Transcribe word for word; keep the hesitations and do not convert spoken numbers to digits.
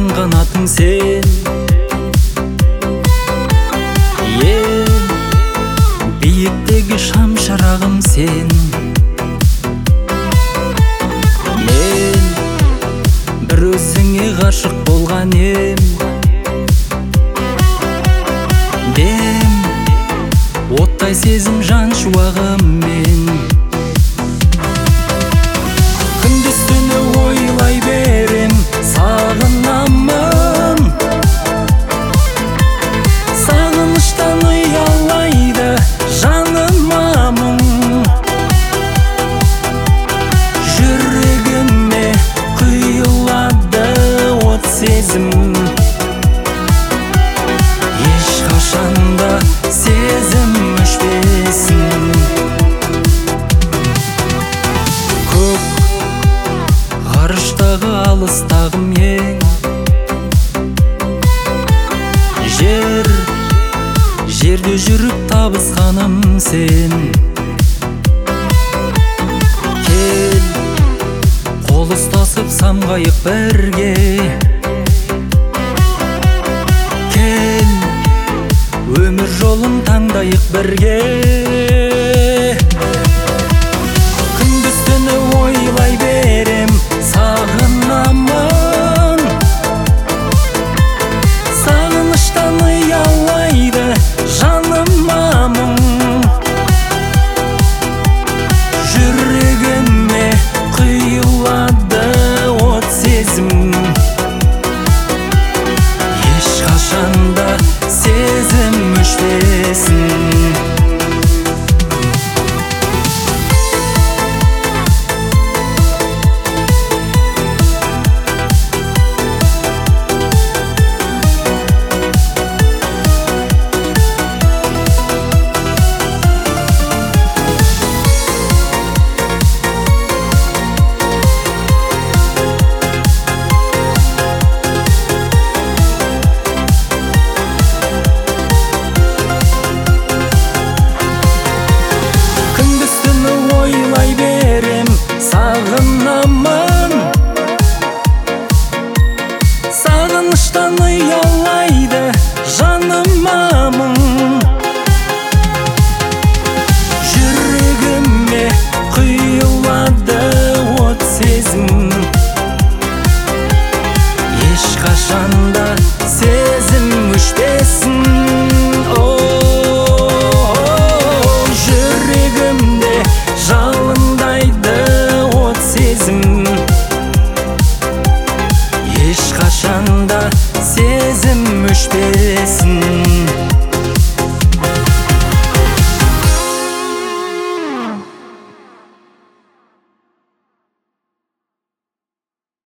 тән қанатың сен. Ел биіктегі шам шырағым сен. Мен бір өзіңе ғашық болған ем. Дем оттай сезім жан шуағыммен. Күндіз түні ойлай берем, сағынамын. Сағыныштан ұялайды жаныма мұң. Жүрегіме құйылады от сезім. Ешқашанда сезім өшпесін. Көк ғарыштағы алыстағым ең. Жер, жерде жүріп табысқаным сен. Кел, қол ұстасып самғайық бірге. Кел, өмір жолын таңдайық бірге. Күндіз түні ойлай берем, сағынамын. Сағыныштан ұялайды жаныма мұң. Жүрегіме құйылады от сезім. Ешқашанда сезім өшпесін. Ойлай берем, сағынамын. Сағыныштан ұялайды жаныма мұң. Жүрегіме құйылады от сезім. Ешқашанда сезім өшпесін. Жалындайды от сезім. Ешқашанда сезім өшпесін.